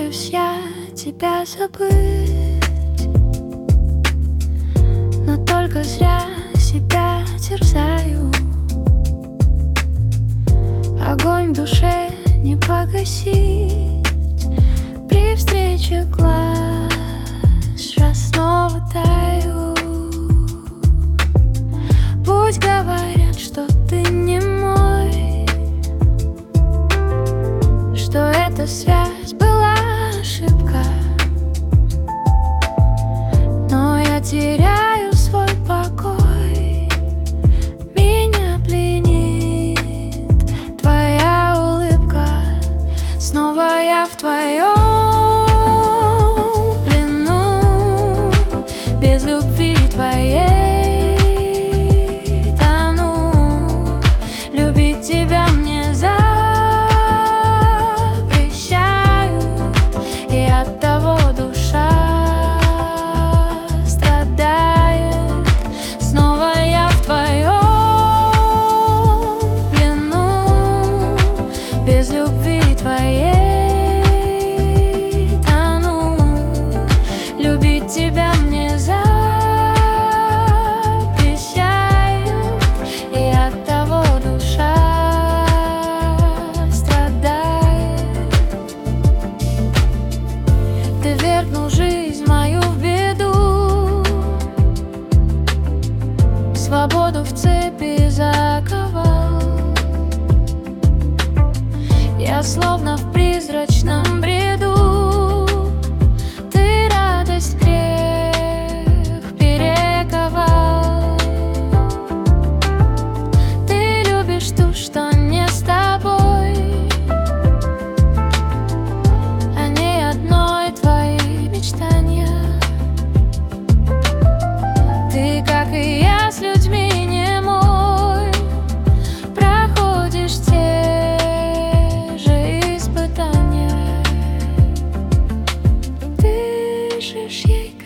Пытаюсь я тебя забыть, но только зря себя терзаю. Огонь в душе не погасить при встрече глаз, раз снова таю. Пусть говорят, что ты не мой, что эта связь была ошибка, но я теряю свой покой. Меня пленит твоя улыбка, снова я в твоем плену, без любви твоей тону. Любить тебя мне запрещаю, и от того душа страдает. Снова я в твоем плену, без любви твоей тону. Любить тебя мне запрещаю, и от того душа страдает. Ты вернул жизнь мою в беду, свободу в цепи заковал. Я словно в призрачном бреду, ты радость, грех перековал. Ты любишь ту, что не с тобой, о ней одной твои мечтания. Ты, как и я, с людьми не мой, проходишь те же испытания. Дышишь ей